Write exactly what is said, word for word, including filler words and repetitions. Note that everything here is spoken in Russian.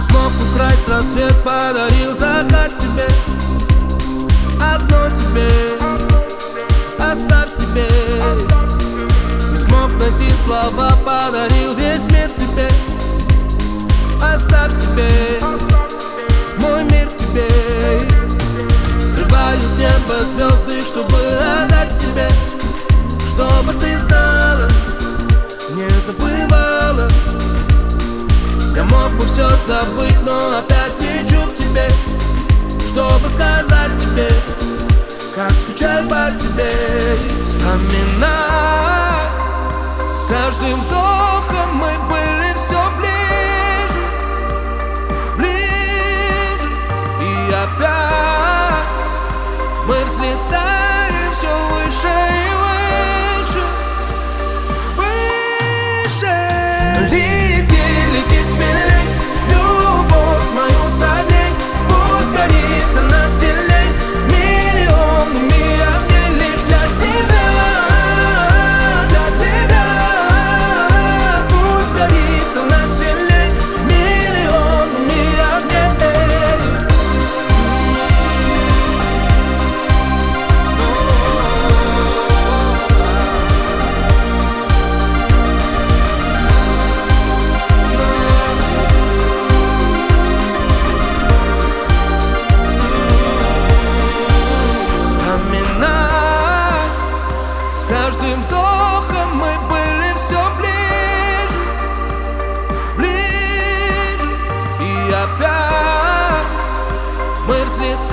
смог украсть рассвет, подарил закат тебе. Одно тебе, оставь себе. Не смог найти слова, подарил весь мир тебе. Оставь себе, мой мир тебе. Срываю с неба звезды, чтобы отдать тебе. Чтобы ты знала, не забывала. Я мог бы все забыть, но опять лечу к тебе, чтобы сказать тебе, как скучаю по тебе. Вспоминай, с каждым вдохом мы были все ближе, ближе. И опять мы взлетаем все выше и выше, выше. Лети, лети смелей, любовь мою согрей. Пусть горит она сильней миллионами огней. Лишь для тебя, для тебя. Пусть горит она сильней миллионами огней. С каждым вдохом мы были все ближе, ближе. И опять мы взлетаем